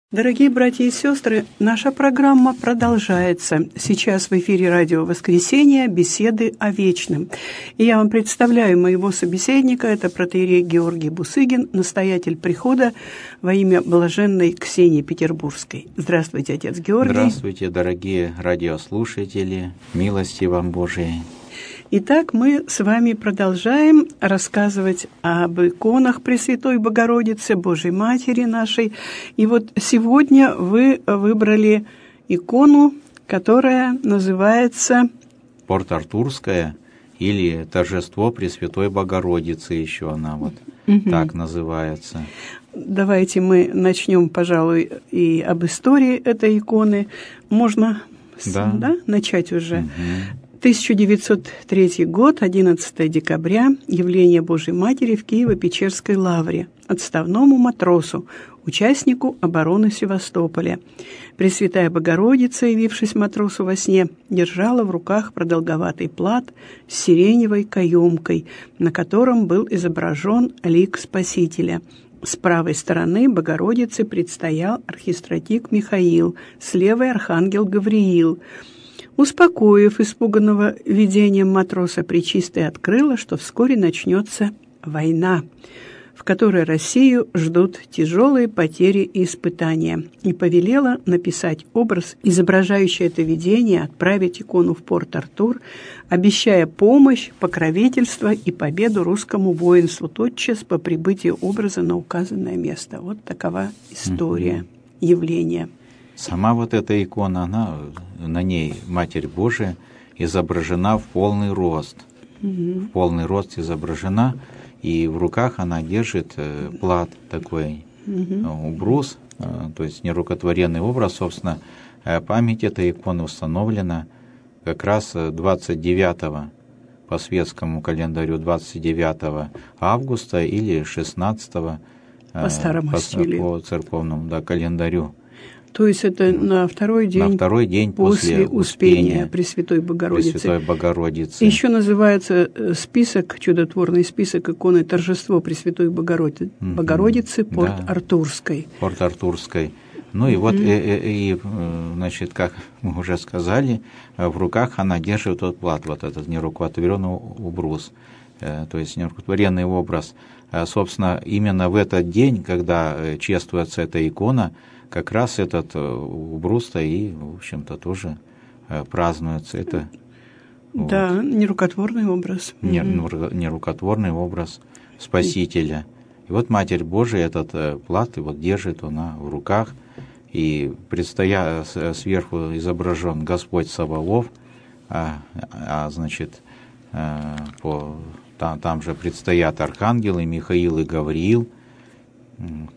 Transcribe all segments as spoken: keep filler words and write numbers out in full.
Дорогие братья и сестры, наша программа продолжается. Сейчас в эфире радио «Воскресенье. Беседы о вечном». И я вам представляю моего собеседника, это протоиерей Георгий Бусыгин, настоятель прихода во имя блаженной Ксении Петербургской. Здравствуйте, отец Георгий. Здравствуйте, дорогие радиослушатели, милости вам Божией. Итак, мы с вами продолжаем рассказывать об иконах Пресвятой Богородицы, Божьей Матери нашей. И вот сегодня вы выбрали икону, которая называется Порт-Артурская или Торжество Пресвятой Богородицы, еще она вот угу. так называется. Давайте мы начнем, пожалуй, и об истории этой иконы. Можно да. Да, начать уже. Угу. тысяча девятьсот третий год, одиннадцатого декабря, явление Божьей Матери в Киево-Печерской лавре, отставному матросу, участнику обороны Севастополя. Пресвятая Богородица, явившись матросу во сне, держала в руках продолговатый плат с сиреневой каемкой, на котором был изображен лик Спасителя. С правой стороны Богородицы предстоял архистратик Михаил, с левой архангел Гавриил. Успокоив испуганного видением матроса, Пречистая открыла, что вскоре начнется война, в которой Россию ждут тяжелые потери и испытания, и повелела написать образ, изображающий это видение, отправить икону в Порт-Артур, обещая помощь, покровительство и победу русскому воинству тотчас по прибытии образа на указанное место. Вот такова история mm-hmm. явления. Сама вот эта икона, она, на ней Матерь Божия изображена в полный рост. Mm-hmm. В полный рост изображена, и в руках она держит плат такой, mm-hmm. убрус, то есть нерукотворенный образ. Собственно, память этой иконы установлена как раз двадцать девятого по светскому календарю, двадцать девятого августа или шестнадцатого по старому по, стилю. по церковному да, календарю. То есть это на второй день, на второй день после, после Успения, Успения Пресвятой Богородицы. Пресвятой Богородицы. Еще называется список, чудотворный список иконы «Торжество Пресвятой Богородицы, mm-hmm. Богородицы Порт-Артурской». Да, Порт-Артурской. Ну и mm-hmm. вот, и, и, значит, как мы уже сказали, в руках она держит тот плат, вот этот нерукотворенный убрус, то есть нерукотворенный образ. Собственно, именно в этот день, когда чествуется эта икона, как раз этот убрус-то и, в общем-то, тоже празднуется. Это, да, вот, нерукотворный образ. Нерукотворный образ Спасителя. И вот Матерь Божия этот плат и вот держит она в руках, и предстоя сверху изображен Господь Саваоф, а, а значит, по, там, там же предстоят архангелы Михаил и Гавриил. Вот.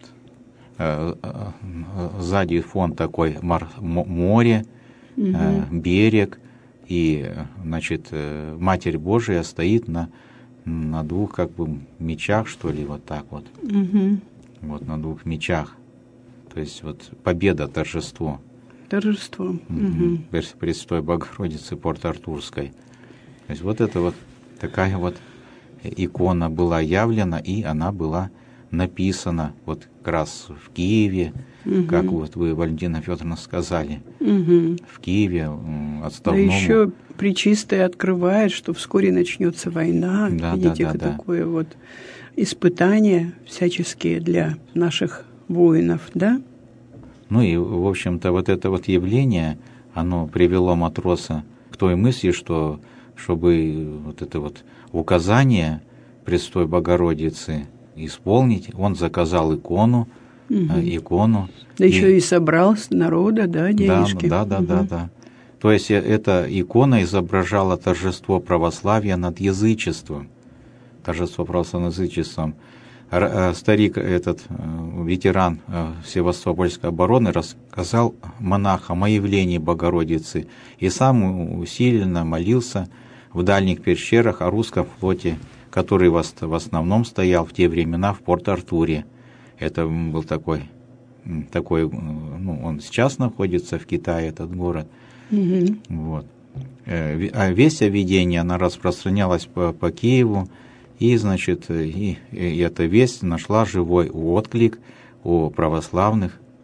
Сзади фон такой море, угу. берег, и, значит, Матерь Божия стоит на, на двух как бы мечах, что ли, вот так вот. Угу. Вот на двух мечах. То есть вот победа, торжество. Торжество. Угу. Пресвятой Богородицы Порт-Артурской. То есть вот это вот такая вот икона была явлена, и она была написано вот как раз в Киеве, угу. как вот вы, Валентина Федоровна, сказали, угу. в Киеве отставному. Да еще Пречистая открывает, что вскоре начнется война. Да, Видите, да, да, такое да. вот испытание всяческие для наших воинов, да? Ну и, в общем-то, вот это вот явление, оно привело матроса к той мысли, что чтобы вот это вот указание Пресвятой Богородицы исполнить, он заказал икону, угу. э, икону. Да и, еще и собрал с народа, да, денежки. Да, да, угу. да, да, да. То есть эта икона изображала торжество православия над язычеством. Торжество православия над язычеством. Старик, этот ветеран Севастопольской обороны, рассказал монахам о явлении Богородицы и сам усиленно молился в дальних пещерах о русском флоте, который в основном стоял в те времена в Порт-Артуре. Это был такой, такой, ну, он сейчас находится в Китае, этот город. Mm-hmm. Вот. А весть о видении, она распространялась по, по Киеву, и, значит, и, и эта весть нашла живой отклик у православных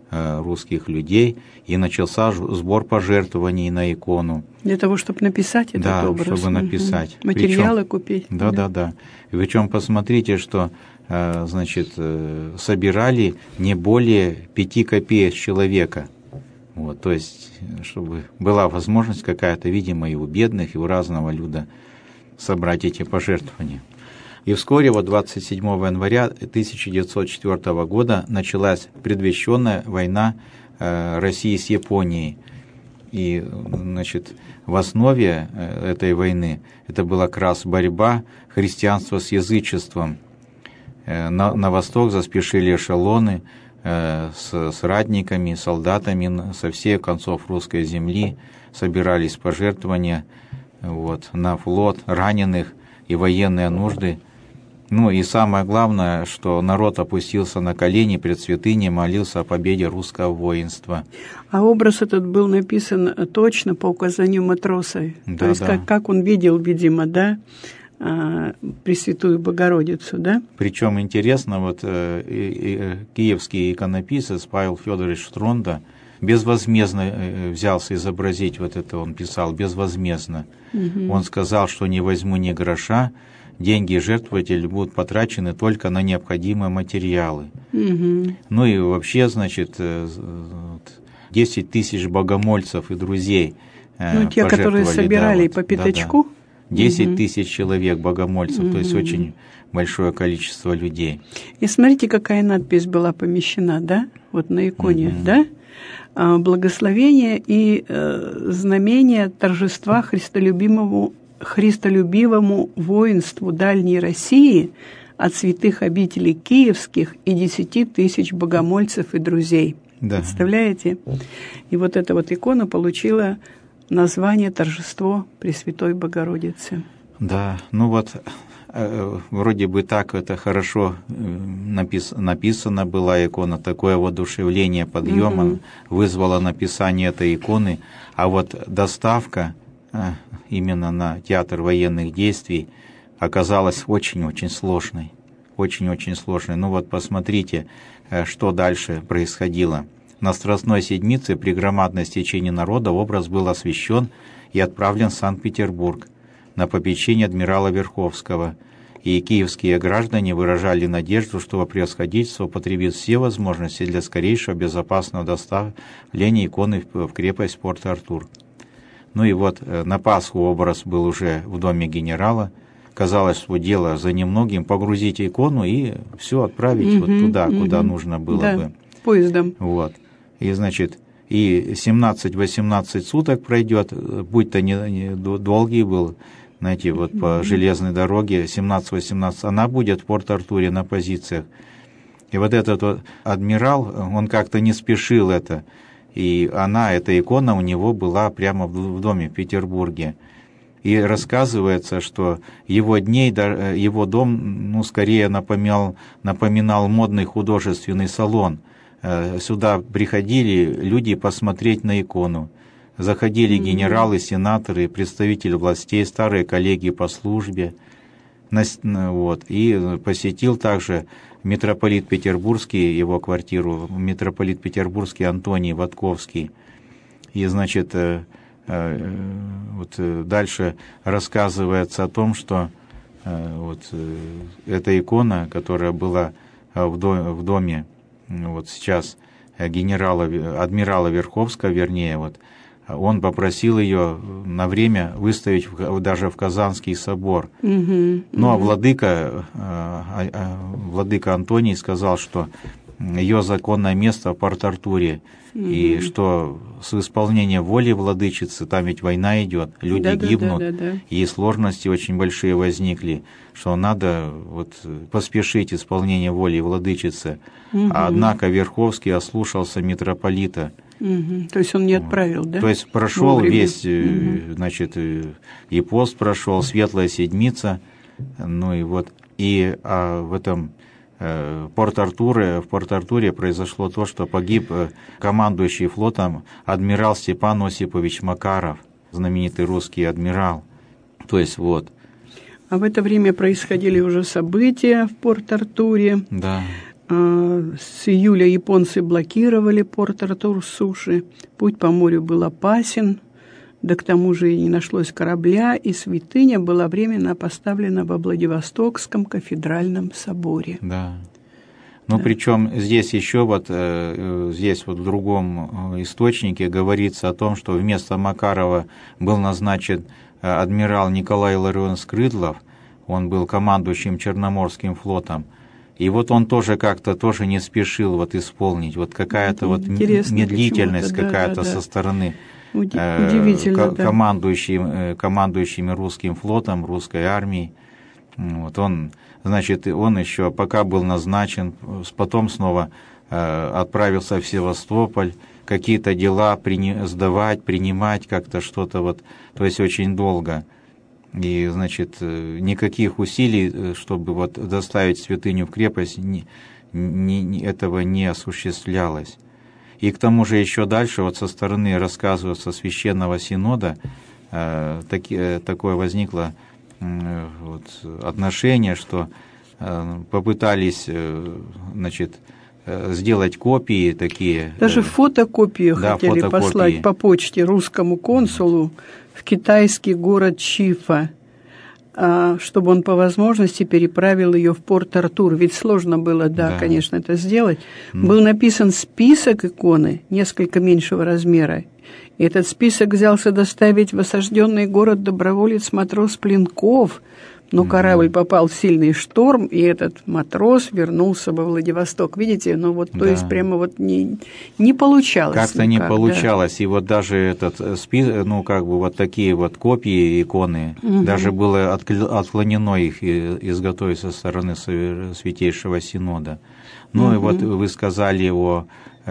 русских людей, и начался сбор пожертвований на икону. Для того, чтобы написать этот да, образ? Да, чтобы написать. Угу. Материалы Причем, купить? Да, да, да, да. Причем посмотрите, что значит, собирали не более пяти копеек с человека. Вот, то есть, чтобы была возможность какая-то, видимо, и у бедных, и у разного люда собрать эти пожертвования. И вскоре, вот двадцать седьмого января тысяча девятьсот четвёртого года, началась предвещенная война России с Японией. И, значит, в основе этой войны это была как раз борьба христианства с язычеством. На, на восток заспешили эшелоны э, с, с ратниками, солдатами со всех концов русской земли, собирались пожертвования вот, на флот, раненых и военные нужды. Ну и самое главное, что народ опустился на колени пред святыней, молился о победе русского воинства. А образ этот был написан точно по указанию матроса? Да, то есть да. Как, как он видел, видимо, да, Пресвятую Богородицу, да? Причем интересно, вот э, э, киевский иконописец Павел Федорович Штронда безвозмездно взялся изобразить вот это, он писал безвозмездно. Угу. Он сказал, что не возьму ни гроша, деньги жертвователей будут потрачены только на необходимые материалы. Угу. Ну и вообще, значит, десять тысяч богомольцев и друзей ну, те, которые собирали да, по пятачку? Да, да. десять тысяч человек богомольцев, угу. То есть очень большое количество людей. И смотрите, какая надпись была помещена, да? Вот на иконе, угу. да? Благословение и э, знамение торжества христолюбимому, христолюбивому воинству Дальней России от святых обителей киевских и десяти тысяч богомольцев и друзей. Да. Представляете? И вот эта вот икона получила название «Торжество Пресвятой Богородицы». Да, ну вот э, вроде бы так это хорошо напис, написано была икона, такое воодушевление подъема угу. вызвало написание этой иконы, а вот доставка э, именно на театр военных действий оказалась очень-очень сложной, очень-очень сложной. Ну вот посмотрите, э, что дальше происходило. На Страстной Седмице при громадном стечении народа образ был освящен и отправлен в Санкт-Петербург на попечение адмирала Верховского, и киевские граждане выражали надежду, что его превосходительство употребит все возможности для скорейшего безопасного доставления иконы в крепость Порт-Артур. Ну и вот на Пасху образ был уже в доме генерала. Казалось, что дело за немногим — погрузить икону и все отправить угу, вот туда, угу. куда нужно было да, бы. Поездом. Вот. И, значит, и семнадцать-восемнадцать суток пройдет, будь-то не, не долгий был, знаете, вот по железной дороге, семнадцать-восемнадцать, она будет в Порт-Артуре на позициях. И вот этот вот адмирал, он как-то не спешил это, и она, эта икона у него была прямо в доме в Петербурге. И рассказывается, что его дней, его дом, ну, скорее напоминал, напоминал модный художественный салон. Сюда приходили люди посмотреть на икону. Заходили mm-hmm. генералы, сенаторы, представители властей, старые коллеги по службе. Вот. И посетил также митрополит Петербургский, его квартиру, митрополит Петербургский Антоний Ватковский. И, значит, вот дальше рассказывается о том, что вот эта икона, которая была в доме, вот сейчас генерала, адмирала Верховского, вернее, вот, он попросил ее на время выставить в, даже в Казанский собор. Mm-hmm. Ну, а владыка, владыка Антоний сказал, что ее законное место в Порт-Артуре, mm-hmm. и что с исполнением воли владычицы, там ведь война идет, люди да, гибнут, да, да, да, да. и сложности очень большие возникли, что надо вот поспешить исполнение воли владычицы. Mm-hmm. А однако Верховский ослушался митрополита. Mm-hmm. То есть он не отправил, да? То есть прошел вовремя. Весь, mm-hmm. значит, и пост прошел, Светлая Седмица, ну и вот, и а в этом Порт-Артуре, в Порт-Артуре произошло то, что погиб командующий флотом адмирал Степан Осипович Макаров, знаменитый русский адмирал. То есть вот. А в это время происходили уже события в Порт-Артуре. Да. С июля японцы блокировали Порт-Артур с суши. Путь по морю был опасен, да к тому же и не нашлось корабля, и святыня была временно поставлена во Владивостокском кафедральном соборе. Да. Ну, да. Причем здесь еще вот, здесь вот в другом источнике говорится о том, что вместо Макарова был назначен адмирал Николай Илларионович Крыдлов, он был командующим Черноморским флотом. И вот он тоже как-то тоже не спешил вот исполнить. Вот какая-то вот медлительность какая-то да, да, со да. стороны Удивительно, э, командующим, командующими русским флотом, русской армией. Вот он, значит, он еще пока был назначен, потом снова э, отправился в Севастополь, какие-то дела прини- сдавать, принимать как-то что-то вот, то есть очень долго. И, значит, никаких усилий, чтобы вот доставить святыню в крепость, ни, ни, этого не осуществлялось. И к тому же еще дальше вот со стороны рассказывается Священного Синода, э, таки, такое возникло э, вот, отношение, что э, попытались э, значит, э, сделать копии такие. Даже фотокопии да, хотели фотокопии. послать по почте русскому консулу в китайский город Чифа, чтобы он по возможности переправил ее в Порт-Артур. Ведь сложно было, да, да. конечно, это сделать. Mm. Был написан список иконы, несколько меньшего размера. И этот список взялся доставить в осажденный город доброволец-матрос Пленков. Но корабль mm-hmm. попал в сильный шторм, и этот матрос вернулся во Владивосток. Видите, ну вот, да. то есть прямо вот не, не получалось. Как-то никак, не получалось, да. И вот даже этот список, ну как бы вот такие вот копии иконы, mm-hmm. даже было отклонено их изготовить со стороны Святейшего Синода. Ну mm-hmm. и вот вы сказали о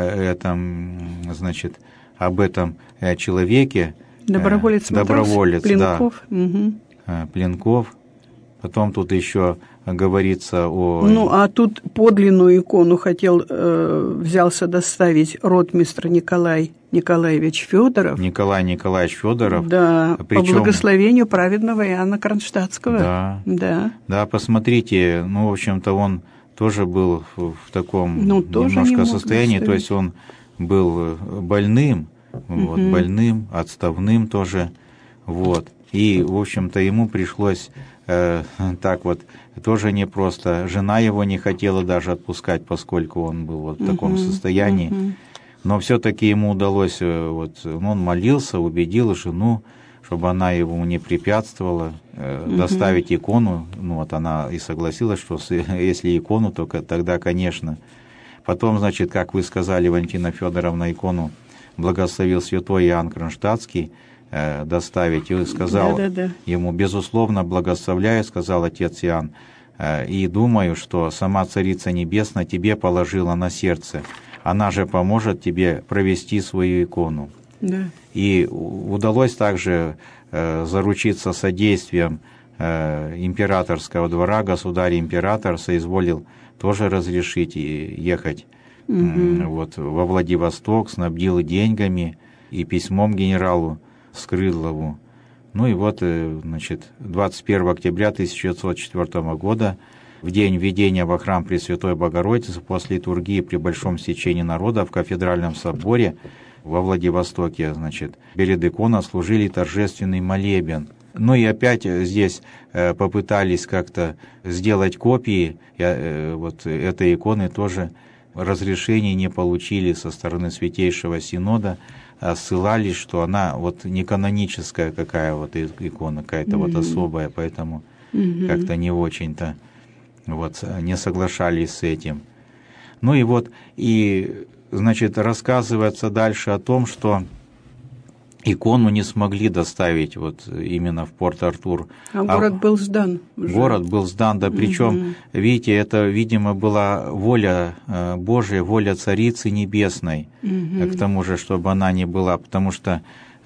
этом, значит, об этом человеке. Доброволец, доброволец Пленков. Да. Mm-hmm. Пленков. Потом тут еще говорится о... Ну, а тут подлинную икону хотел, э, взялся доставить ротмистр Николай Николаевич Федоров. Николай Николаевич Федоров. Да, Причем... по благословению праведного Иоанна Кронштадтского. Да, да. Да, посмотрите, ну, в общем-то, он тоже был в таком ну, немножко не состоянии, то есть он был больным, угу. вот, больным, отставным тоже, вот. И, в общем-то, ему пришлось э, так вот, тоже непросто. Жена его не хотела даже отпускать, поскольку он был вот в таком uh-huh, состоянии. Uh-huh. Но все-таки ему удалось, вот, он молился, убедил жену, чтобы она ему не препятствовала, э, uh-huh. доставить икону. Ну вот она и согласилась, что если икону, то тогда, конечно. Потом, значит, как вы сказали, Валентина Федоровна, икону благословил святой Иоанн Кронштадтский, доставить, и сказал да, да, да. ему, безусловно, благословляю, сказал отец Иоанн, и думаю, что сама Царица Небесная тебе положила на сердце, она же поможет тебе провести свою икону. Да. И удалось также заручиться содействием императорского двора, государь-император соизволил тоже разрешить ехать угу. вот, во Владивосток, снабдил деньгами и письмом генералу Скрыдлову. Ну и вот, значит, двадцать первого октября тысяча девятьсот четвёртого года, в день введения во храм Пресвятой Богородицы после литургии при Большом стечении народа в кафедральном соборе во Владивостоке, значит, перед иконой служили торжественный молебен. Ну и опять здесь попытались как-то сделать копии вот этой иконы, тоже разрешения не получили со стороны Святейшего Синода, ссылались, что она вот не каноническая какая вот икона, какая-то mm-hmm. вот особая, поэтому mm-hmm. как-то не очень-то вот не соглашались с этим. Ну и вот, и, значит, рассказывается дальше о том, что икону не смогли доставить вот именно в Порт-Артур. А город а был сдан уже. Город был сдан, да, причем, угу. видите, это, видимо, была воля Божия, воля Царицы Небесной, угу. к тому же, чтобы она не была, потому что,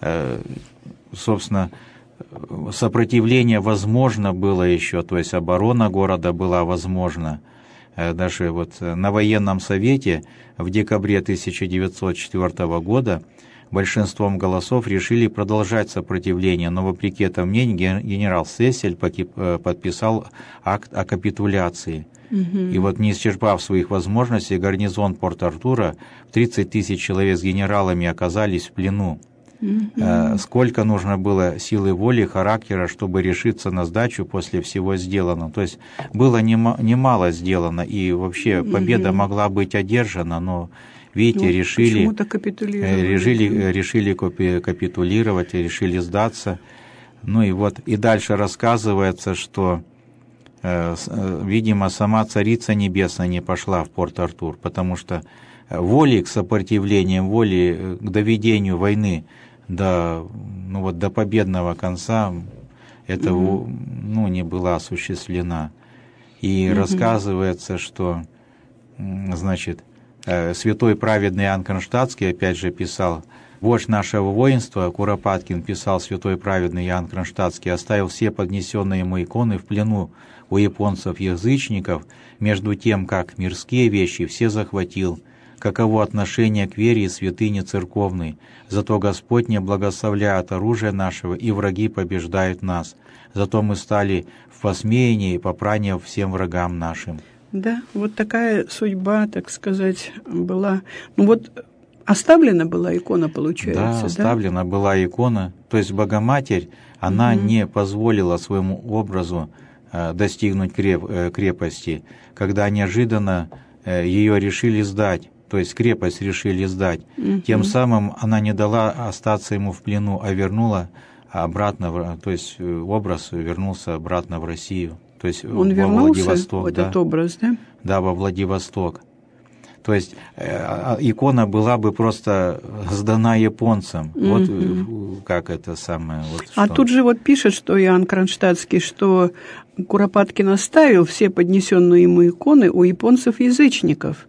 собственно, сопротивление возможно было еще, то есть оборона города была возможна. Даже вот на военном совете в декабре тысяча девятьсот четвёртого года большинством голосов решили продолжать сопротивление, но вопреки этому мнению генерал Сессель подписал акт о капитуляции. Угу. И вот, не исчерпав своих возможностей, гарнизон Порт-Артура в тридцать тысяч человек с генералами оказались в плену. Угу. Сколько нужно было силы воли, характера, чтобы решиться на сдачу после всего сделанного. То есть было немало сделано, и вообще победа угу. могла быть одержана, но, видите, ну, решили, решили, решили капитулировать, решили сдаться. Ну и вот, и дальше рассказывается, что, видимо, сама Царица Небесная не пошла в Порт-Артур, потому что воли к сопротивлению, воли к доведению войны до, ну вот, до победного конца, это mm-hmm. ну, не была осуществлена. И mm-hmm. рассказывается, что, значит, святой праведный Иоанн Кронштадтский, опять же, писал, вождь нашего воинства, Куропаткин, писал святой праведный Иоанн Кронштадтский, оставил все поднесенные ему иконы в плену у японцев-язычников, между тем, как мирские вещи все захватил. Каково отношение к вере и святыне церковной. Зато Господь не благословляет оружие нашего, и враги побеждают нас. Зато мы стали в посмеянии и попрание всем врагам нашим. Да, вот такая судьба, так сказать, была. Ну вот оставлена была икона, получается, да? Да, оставлена была икона. То есть Богоматерь, она угу. не позволила своему образу э, достигнуть креп, э, крепости, когда неожиданно э, ее решили сдать. То есть крепость решили сдать. Угу. Тем самым она не дала остаться ему в плену, а вернула обратно, то есть образ вернулся обратно в Россию. То есть он во вернулся, Владивосток, в этот да? образ, да? Да, во Владивосток. То есть э, икона была бы просто сдана японцам. Угу. Вот как это самое. Вот а что. Тут же вот пишет, что Иоанн Кронштадтский, что Куропаткин оставил все поднесенные ему иконы у японцев-язычников.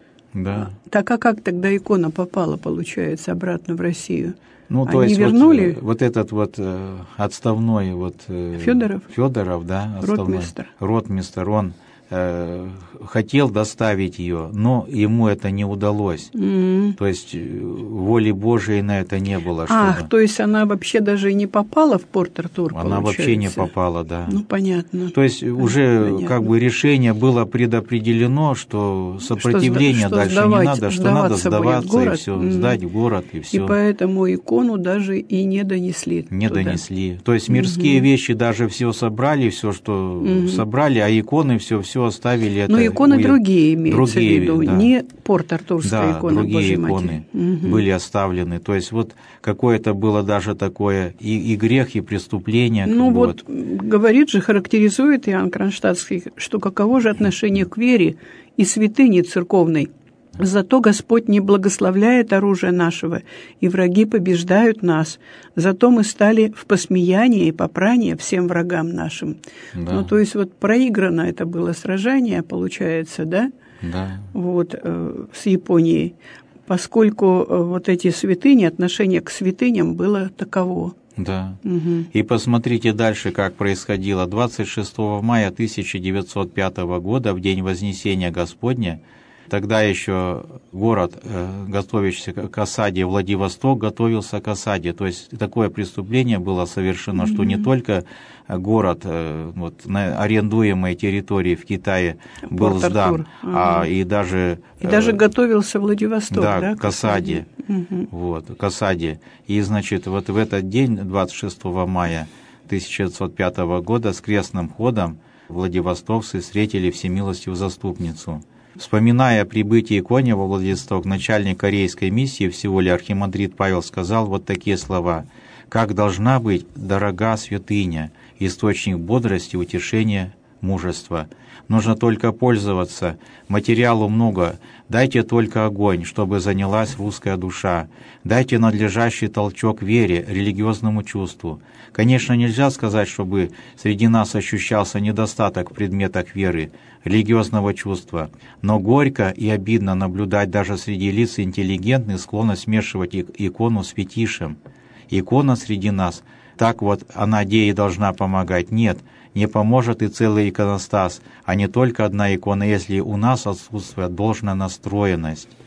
Да. Так а как тогда икона попала, получается, обратно в Россию? Ну, то Они есть вернули? Вот, вот этот вот э, отставной вот э, Федоров, Федоров, да, отставной, ротмистр. ротмистр, он э, хотел доставить ее, но ему это не удалось. Mm-hmm. То есть воли Божией на это не было. Чтобы... Ах, то есть она вообще даже и не попала в Порт-Артур, Она получается? вообще не попала, да. Ну, понятно. То есть уже понятно. Как бы решение было предопределено, что сопротивления что, дальше что сдавать, не надо, что надо сдаваться город, и все, mm-hmm. сдать в город и все. И поэтому икону даже и не донесли. Не туда. донесли. То есть мирские mm-hmm. вещи даже все собрали, все, что mm-hmm. собрали, а иконы все, все оставили. Но это иконы у... другие имеются другие, в виду, да. не Порт-Артурская да, икона другие Божьей иконы Матери. Угу. были оставлены. То есть вот какое-то было даже такое и, и грех, и преступление. Ну вот, вот говорит же, характеризует Иоанн Кронштадтский, что каково же отношение к вере и святыне церковной. Зато Господь не благословляет оружие нашего, и враги побеждают нас. Зато мы стали в посмеянии и попрание всем врагам нашим. Да. Ну, то есть вот проиграно это было сражение, получается, да? Да. Вот, э, с Японией, поскольку э, вот эти святыни, отношение к святыням было таково. Да. Угу. И посмотрите дальше, как происходило. двадцать шестого мая тысяча девятьсот пятого года, в день Вознесения Господня, тогда еще город, готовящийся к осаде, Владивосток, готовился к осаде. То есть такое преступление было совершено, mm-hmm. что не только город вот, на арендуемой территории в Китае был сдан, а и даже... И даже готовился Владивосток, да, да, к осаде. Mm-hmm. Вот, к осаде. И, значит, вот в этот день, двадцать шестого мая тысяча девятьсот пятого года, с крестным ходом владивостовцы встретили Всемилостивую Заступницу. Вспоминая о прибытии Коня во Владивосток, начальник корейской миссии в Сеуле архимандрит Павел сказал вот такие слова: «Как должна быть дорога святыня, источник бодрости, утешения, мужества. Нужно только пользоваться, материалу много, дайте только огонь, чтобы занялась русская душа, дайте надлежащий толчок вере, религиозному чувству. Конечно, нельзя сказать, чтобы среди нас ощущался недостаток в предметах веры, религиозного чувства, но горько и обидно наблюдать даже среди лиц интеллигентных склонность смешивать икону с фетишем. Икона среди нас, так вот она идее должна помогать. Нет, не поможет и целый иконостас, а не только одна икона, если у нас отсутствует должная настроенность».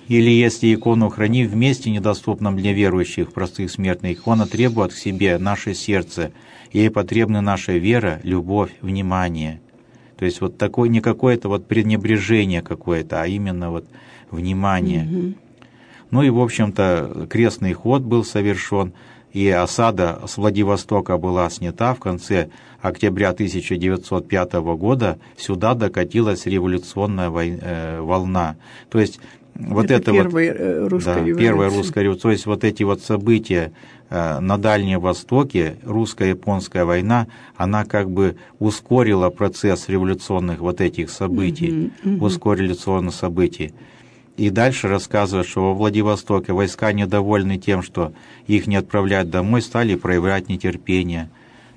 Или если икону хранить в месте, недоступном для верующих, простых смертных, икона требует к себе наше сердце. Ей потребны наша вера, любовь, внимание. То есть вот такое, не какое-то вот пренебрежение какое-то, а именно вот внимание. Mm-hmm. Ну и, в общем-то, крестный ход был совершен, и осада с Владивостока была снята в конце октября тысяча девятьсот пятого года. Сюда докатилась революционная вой... э, волна. То есть вот это, это первая вот, русская да, революция. Первая русская революция. То есть вот эти вот события э, на Дальнем Востоке, русско-японская война, она как бы ускорила процесс революционных вот этих событий, mm-hmm, mm-hmm. ускорила революционных событий. И дальше рассказывают, что во Владивостоке войска, недовольны тем, что их не отправляют домой, стали проявлять нетерпение.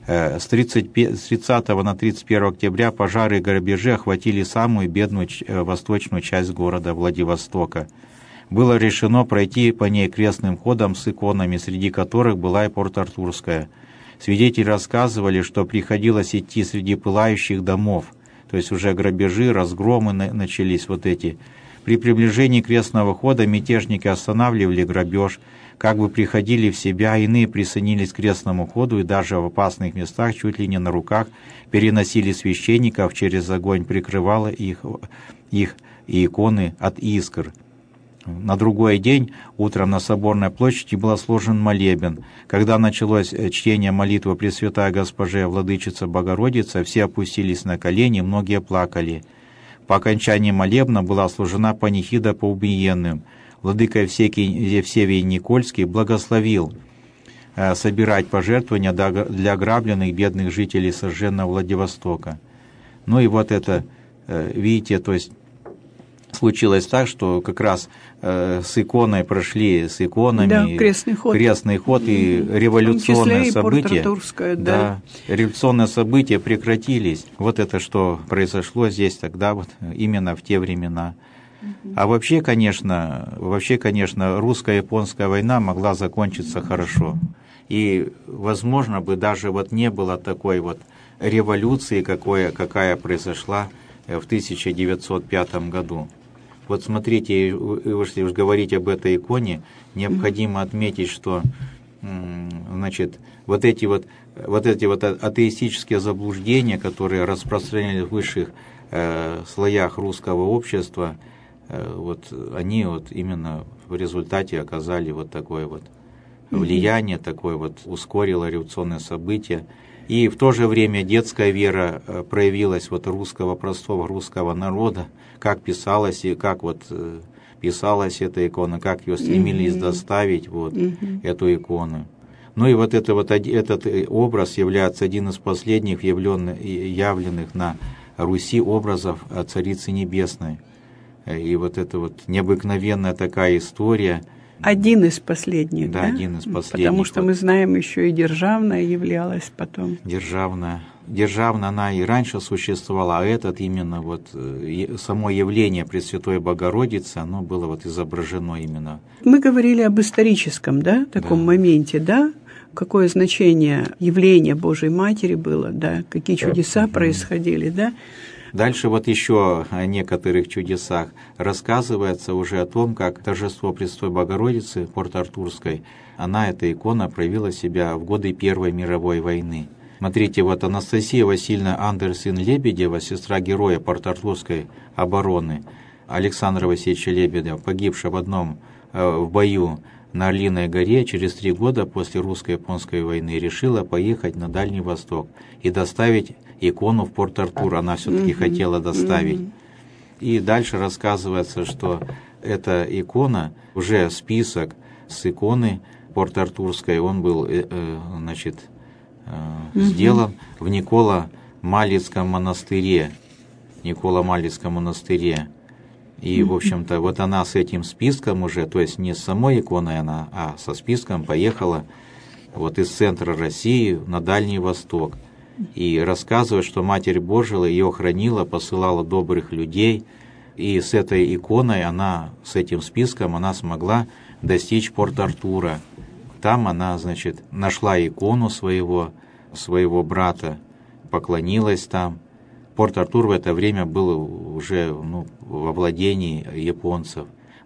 С тридцатого на тридцать первое октября пожары и грабежи охватили самую бедную восточную часть города Владивостока. Было решено пройти по ней крестным ходом с иконами, среди которых была и Порт-Артурская. Свидетели рассказывали, что приходилось идти среди пылающих домов, то есть уже грабежи, разгромы начались вот эти. При приближении крестного хода мятежники останавливали грабеж, как бы приходили в себя, иные присоединились к крестному ходу и даже в опасных местах чуть ли не на руках переносили священников через огонь, прикрывало их, их и иконы от искр. На другой день утром на Соборной площади был сложен молебен. Когда началось чтение молитвы Пресвятая Госпоже Владычица Богородица, все опустились на колени, многие плакали. По окончании молебна была служена панихида по убиенным. Владыка Евсевий Никольский благословил э, собирать пожертвования для ограбленных бедных жителей сожженного Владивостока. Ну и вот это, э, видите, то есть случилось так, что как раз э, с иконой прошли, с иконами, да, крестный ход, крестный ход и революционные события, да. Да, революционные события прекратились. Вот это что произошло здесь тогда, вот именно в те времена. Угу. А вообще, конечно, вообще, конечно, русско-японская война могла закончиться хорошо. И, возможно, бы даже вот не было такой вот революции, какой, какая произошла в тысяча девятьсот пятом году. Вот смотрите, если уж говорить об этой иконе, необходимо отметить, что, значит, вот эти вот, вот эти вот атеистические заблуждения, которые распространялись в высших э, слоях русского общества, э, вот они вот именно в результате оказали вот такое вот влияние, такое вот ускорило революционные события. И в то же время детская вера проявилась вот русского, простого русского народа, как писалась и как вот писалась эта икона, как ее стремились mm-hmm. доставить, вот, mm-hmm. эту икону. Ну и вот, это вот этот образ является один из последних явленных, явленных на Руси образов Царицы Небесной. И вот это вот необыкновенная такая история. Один из последних, да? Да, один из последних. Потому что вот. Мы знаем, еще и Державная являлась потом. Державная. Державная, она и раньше существовала, а этот именно вот само явление Пресвятой Богородицы, оно было вот изображено именно. Мы говорили об историческом, да, таком да. моменте, да? Какое значение явления Божией Матери было, да? Какие чудеса mm-hmm. происходили, да? Дальше вот еще о некоторых чудесах рассказывается уже о том, как торжество Пресвятой Богородицы Порт-Артурской, она, эта икона, проявила себя в годы Первой мировой войны. Смотрите, вот Анастасия Васильевна Андерсен-Лебедева, сестра героя Порт-Артурской обороны, Александра Васильевича Лебедева, погибшая в одном э, в бою на Орлиной горе, через три года после русско-японской войны решила поехать на Дальний Восток и доставить икону в Порт-Артур. Она все-таки mm-hmm. хотела доставить. Mm-hmm. И дальше рассказывается, что эта икона, уже список с иконы Порт-Артурской, он был э, э, значит, э, mm-hmm. сделан в Николо-Малицком монастыре. Николо-Малицком монастыре. И, в общем-то, вот она с этим списком уже, то есть не с самой иконой она, а со списком поехала вот из центра России на Дальний Восток. И рассказывает, что Матерь Божия ее хранила, посылала добрых людей. И с этой иконой она, с этим списком, она смогла достичь Порт-Артура. Там она, значит, нашла икону своего, своего брата, поклонилась там. Порт-Артур в это время был уже ну, во владении японцев.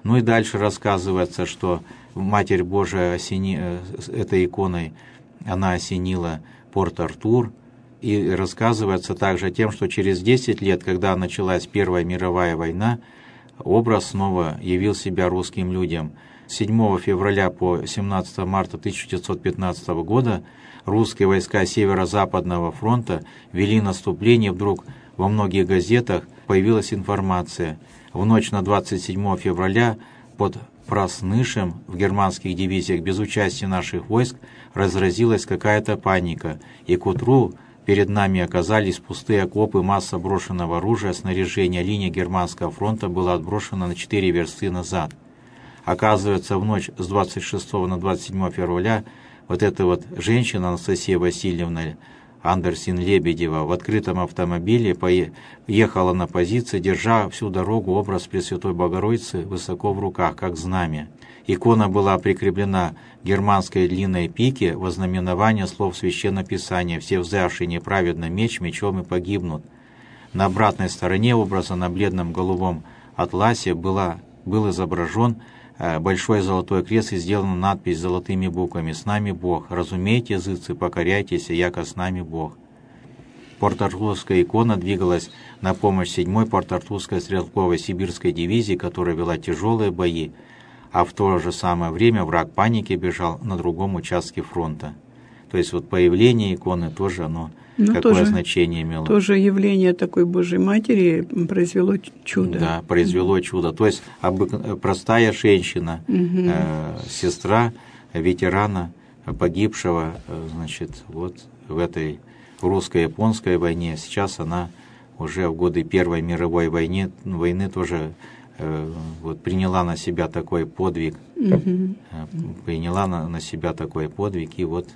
Ну и дальше рассказывается, что Матерь Божия осени... этой иконой, она осенила Порт-Артур. И рассказывается также тем, что через десять лет, когда началась Первая мировая война, образ снова явил себя русским людям. С седьмого февраля по семнадцатое марта тысяча девятьсот пятнадцатого года русские войска Северо-Западного фронта вели наступление. Вдруг во многих газетах появилась информация. В ночь на двадцать седьмое февраля под Праснышем в германских дивизиях без участия наших войск разразилась какая-то паника, и к утру перед нами оказались пустые окопы, масса брошенного оружия, снаряжения. Линия германского фронта была отброшена на четыре версты назад. Оказывается, в ночь с двадцать шестого на двадцать седьмое февраля вот эта вот женщина, Анастасия Васильевна Андерсин-Лебедева, в открытом автомобиле поехала на позиции, держа всю дорогу образ Пресвятой Богородицы высоко в руках, как знамя. Икона была прикреплена к германской длинной пике во знаменование слов Священного Писания: «Все взявшие неправедно меч, мечом и погибнут». На обратной стороне образа на бледном голубом атласе была, был изображен большой золотой крест и сделана надпись золотыми буквами: «С нами Бог, разумейте, языцы, покоряйтесь, яко с нами Бог». Порт-Артурская икона двигалась на помощь седьмой Порт-Артурской стрелковой сибирской дивизии, которая вела тяжелые бои, а в то же самое время враг паники бежал на другом участке фронта. То есть вот появление иконы тоже оно ну, какое тоже, значение имело? Тоже явление такой Божьей Матери произвело чудо. Да, произвело чудо. То есть обык... простая женщина, угу. э, сестра ветерана, погибшего, значит, вот в этой русско-японской войне. Сейчас она уже в годы Первой мировой войны, войны тоже э, вот, приняла на себя такой подвиг, угу. э, приняла на, на себя такой подвиг, и вот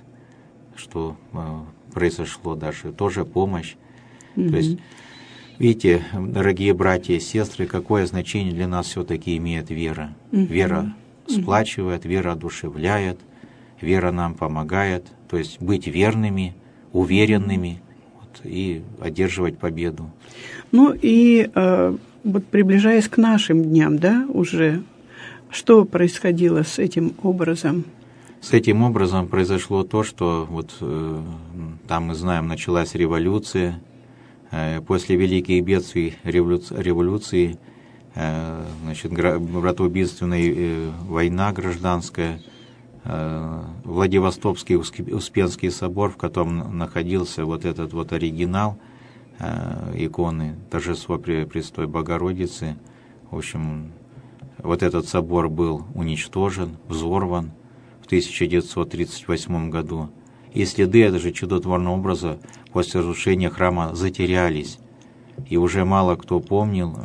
что э, произошло даже, тоже помощь. Mm-hmm. То есть, видите, дорогие братья и сестры, какое значение для нас все-таки имеет вера. Mm-hmm. Вера сплачивает, mm-hmm. вера одушевляет, вера нам помогает, то есть быть верными, уверенными вот, и одерживать победу. Ну и э, вот приближаясь к нашим дням, да, уже, что происходило с этим образом? С этим образом произошло то, что вот э, там мы знаем, началась революция. Э, после великих бедствий революции, революции э, значит, братоубийственная э, война гражданская, э, Владивостокский Успенский собор, в котором находился вот этот вот оригинал э, иконы Торжество Пресвятой Богородицы. В общем, вот этот собор был уничтожен, взорван в тысяча девятьсот тридцать восьмом году, и следы этого же чудотворного образа после разрушения храма затерялись, и уже мало кто помнил,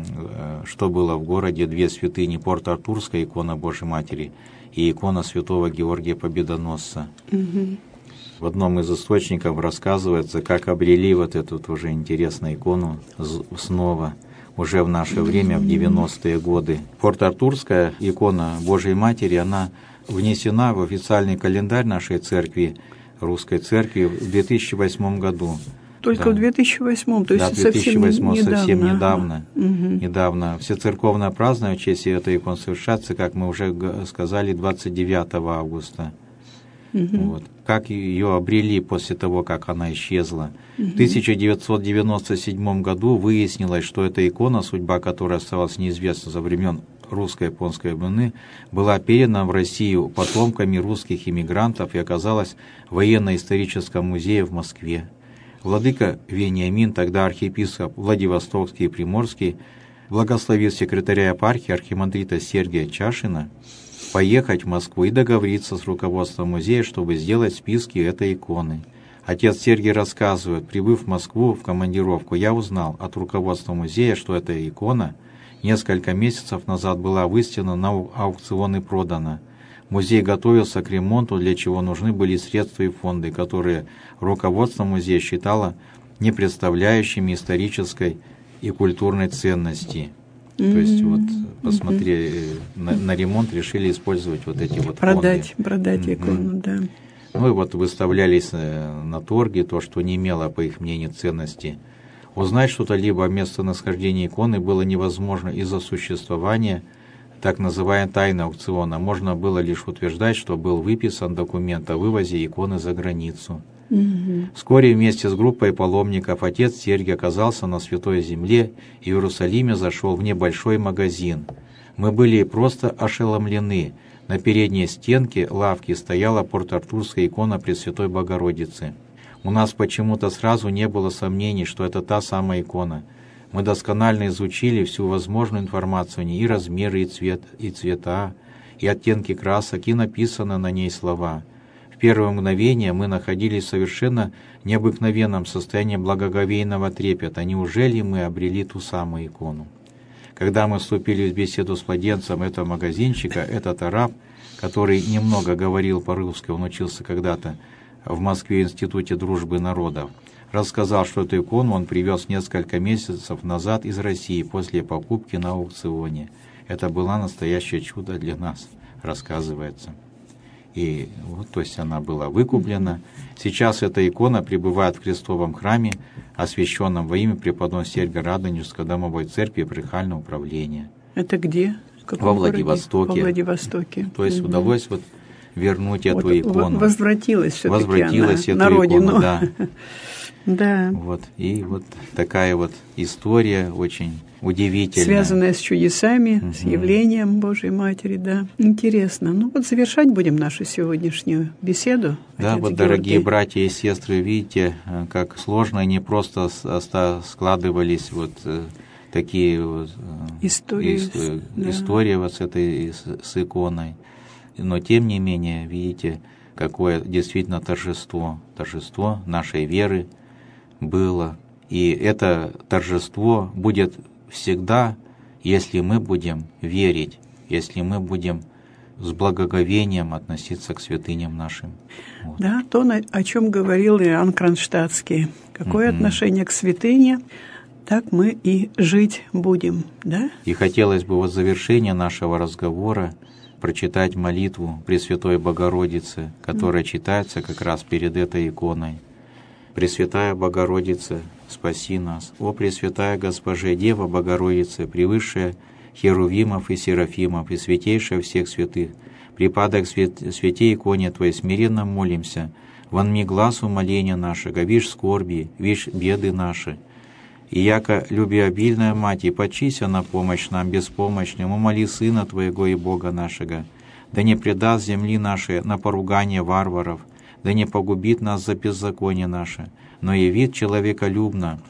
что было в городе две святыни: Порт-Артурская икона Божьей Матери и икона святого Георгия Победоносца. Угу. В одном из источников рассказывается, как обрели вот эту уже интересную икону снова, уже в наше время, в девяностые годы. Порт-Артурская икона Божьей Матери, она внесена в официальный календарь нашей церкви, русской церкви, в две тысячи восьмом году. Только да. в две тысячи восьмом, то есть да, две тысячи восьмом, совсем недавно. Совсем недавно. Угу. недавно. Всецерковное празднование в честь этой иконы совершается, как мы уже сказали, двадцать девятого августа. Угу. Вот. Как ее обрели после того, как она исчезла. Угу. В тысяча девятьсот девяносто седьмом году выяснилось, что эта икона, судьба которой оставалась неизвестна за времен русско-японской войны, была передана в Россию потомками русских иммигрантов и оказалась в военно-историческом музее в Москве. Владыка Вениамин, тогда архиепископ Владивостокский и Приморский, благословил секретаря епархии архимандрита Сергия Чашина поехать в Москву и договориться с руководством музея, чтобы сделать списки этой иконы. Отец Сергий рассказывает: прибыв в Москву в командировку, я узнал от руководства музея, что эта икона несколько месяцев назад была выставлена на аукцион и продана. Музей готовился к ремонту, для чего нужны были средства и фонды, которые руководство музея считало не представляющими исторической и культурной ценности. Mm-hmm. То есть вот посмотри, mm-hmm. на, на ремонт решили использовать вот эти вот продать, фонды. Продать mm-hmm. икону, да. Ну и вот выставлялись на торге то, что не имело, по их мнению, ценности. Узнать что-то либо о местонахождении иконы было невозможно из-за существования так называемая тайна аукциона. Можно было лишь утверждать, что был выписан документ о вывозе иконы за границу. Угу. Вскоре вместе с группой паломников отец Сергий оказался на Святой Земле и в Иерусалиме зашел в небольшой магазин. Мы были просто ошеломлены. На передней стенке лавки стояла порт-артурская икона Пресвятой Богородицы. У нас почему-то сразу не было сомнений, что это та самая икона. Мы досконально изучили всю возможную информацию, и размеры, и цвет, и цвета, и оттенки красок, и написано на ней слова. В первое мгновение мы находились в совершенно необыкновенном состоянии благоговейного трепета. Неужели мы обрели ту самую икону? Когда мы вступили в беседу с младенцем этого магазинчика, этот араб, который немного говорил по-русски, он учился когда-то в Москве в Институте дружбы народов, рассказал, что эту икону он привез несколько месяцев назад из России после покупки на аукционе. Это было настоящее чудо для нас, рассказывается. И вот, то есть она была выкуплена. Сейчас эта икона пребывает в Христовом храме, освященном во имя преподобного Сергия Радонежской домовой церкви епархиального управления. Это где? Во Владивостоке. Во Владивостоке. То есть угу. удалось вот вернуть эту вот, икону. Возвратилась все-таки Возвратилась она эту на родину. Икону, да. Да. Вот. И вот такая вот история очень удивительная. Связанная с чудесами, угу. с явлением Божьей Матери, да. Интересно. Ну вот завершать будем нашу сегодняшнюю беседу. Да, Отец вот, Георгий. Дорогие братья и сестры, видите, как сложно, не просто складывались вот такие вот истории, ис- да. истории вот с этой с, с иконой. Но тем не менее, видите, какое действительно торжество, торжество нашей веры было. И это торжество будет всегда, если мы будем верить, если мы будем с благоговением относиться к святыням нашим. Вот. Да, то, о чем говорил Иоанн Кронштадтский. Какое mm-hmm. отношение к святыне, так мы и жить будем, да? И хотелось бы вот в завершение нашего разговора прочитать молитву Пресвятой Богородицы, которая mm-hmm. читается как раз перед этой иконой. Пресвятая Богородица, спаси нас. О Пресвятая Госпоже, Дева Богородица, превысшая Херувимов и Серафимов и святейшая всех святых, припадок свят... святей иконе Твоей смиренно молимся, вонми глаз умоления нашего, вишь скорби, вишь беды наши. И яко любвеобильная Мать, и почися на помощь нам беспомощным, умоли Сына Твоего и Бога нашего, да не предаст земли нашей на поругание варваров, да не погубит нас за беззаконие наше, но явит человеколюбно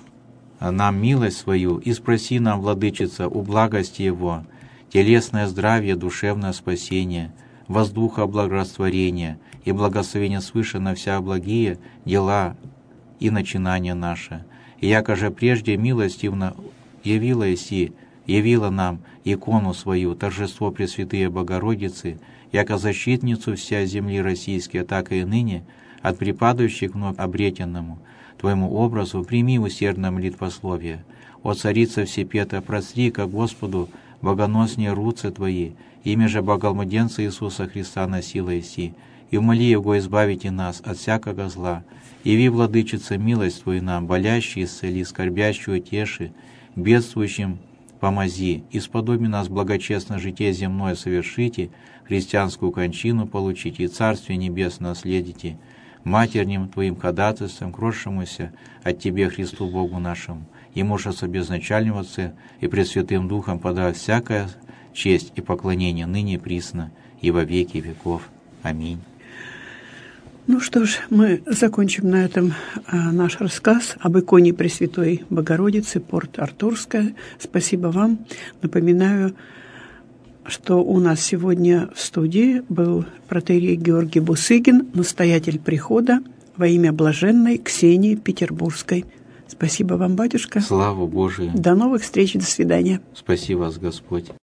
нам милость свою, и спроси нам, Владычица, у благости Его, телесное здравие, душевное спасение, воздуха благорастворения и благословение свыше на вся благие дела и начинания наши. И яко же прежде милостивно явила Иси, явила нам икону свою, торжество Пресвятые Богородицы, яко защитницу вся земли российской, так и ныне от припадающих вновь обретенному Твоему образу прими усердное молитвословие. О Царица Всепета, простри ко Господу богоноснее руцы Твои, имя же Богомладенца Иисуса Христа носила Иси, и умоли Его избавите нас от всякого зла. Яви, Владычица, милость Твою нам, болящие исцели, скорбящую утеши, бедствующим помози, и сподоби нас благочестно житие земное совершите, христианскую кончину получите, и Царствие Небесное наследите, матерним Твоим ходатайством, крошемуся от Тебе, Христу Богу нашему, Ему же собезначальному Отце и Пресвятым Духом подав всякая честь и поклонение ныне и присно и во веки веков. Аминь. Ну что ж, мы закончим на этом а, наш рассказ об иконе Пресвятой Богородицы, Порт-Артурская. Спасибо вам. Напоминаю, что у нас сегодня в студии был протоиерей Георгий Бусыгин, настоятель прихода во имя блаженной Ксении Петербургской. Спасибо вам, батюшка. Слава Божию. До новых встреч, до свидания. Спаси вас, Господь.